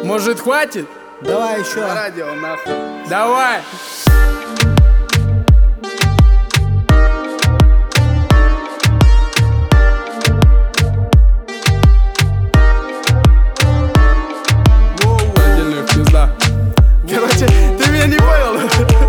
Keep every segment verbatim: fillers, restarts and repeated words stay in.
Может, хватит? Давай еще. На радио, нахуй. Давай. Короче, ты меня не понял?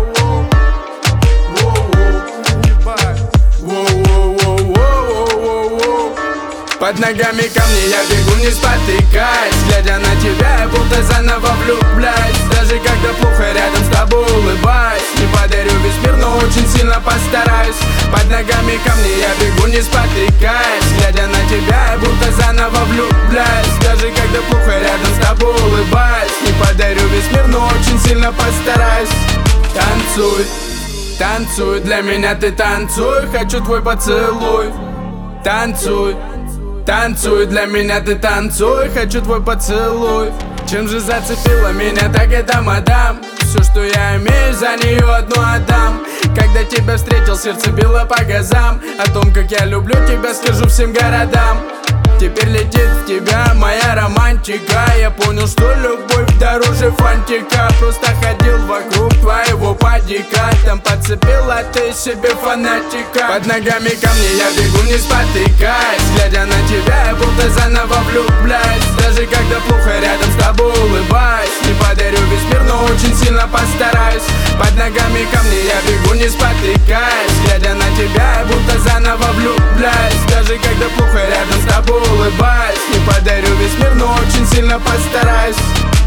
Под ногами камни, я бегу, не спотыкаясь. Глядя на тебя, я будто заново влюбляюсь. Даже когда плохо, рядом с тобой улыбаюсь. Не подарю весь мир, но очень сильно постараюсь. Под ногами камни, я бегу, не спотыкаясь. Глядя на тебя, я будто заново влюбляюсь. Даже когда плохо, рядом с тобой улыбаюсь. Не подарю весь мир, но очень сильно постараюсь. Танцуй, танцуй, для меня ты танцуй. Хочу твой поцелуй. Танцуй, танцуй, для меня ты танцуй. Хочу твой поцелуй. Чем же зацепила меня, так это мадам. Все, что я имею, за нее одну отдам. Когда тебя встретил, сердце било по газам. О том, как я люблю тебя, скажу всем городам. Теперь летит в тебя моя романтика. Я понял, что любовь дороже фантика. Просто ходил вокруг твоего падика. Там подцепила ты себе фанатика. Под ногами камни, я бегу, не спотыкаясь. Глядя на тебя, я будто заново влюбляюсь. Даже когда плохо, рядом с тобой улыбаюсь. Не подарю весь мир, но очень сильно постараюсь. Под ногами камни, я бегу, не спотыкаясь. Глядя на тебя, я будто заново влюбляюсь. Даже когда плохо, рядом с тобой улыбаюсь. Не подарю весь мир, но очень сильно постараюсь.